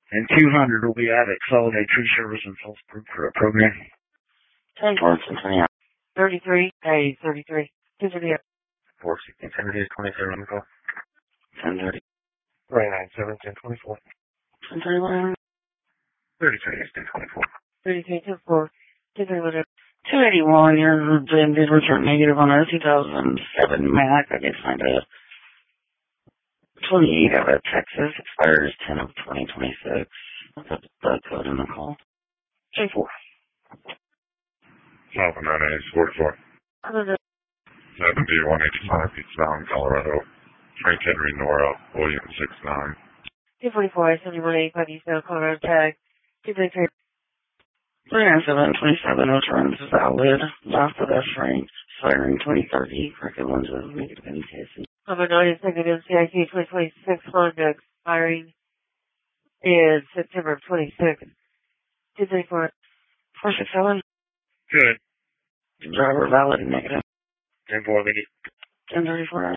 And 200 will be added Soliday Tree Service and Phillipsburg program. 10 towards Centennial. 33, pay 33. 230. 416, 10-23 on the call. 1030. 397, 1024. 1031. 33, 1024. 33, 24. 231. 281, your VIN did return negative on our 2007 Mac. I did find a 28 out of Texas, expires 10 of 2026. I'll put the code in the call. J4. Alpha 9844. 70-185, eastbound Colorado. Frank Henry Nora, William 69. 244, 7185, eastbound Colorado tag. 233. 39727 returns valid. Last of S rank, expiring 2030. Corrected lenses, negative NTSC. Number 9 is negative CIC 2026 Honda, expiring is September 26th. 234. 467. Good. Driver valid and negative. 10-4, 1034.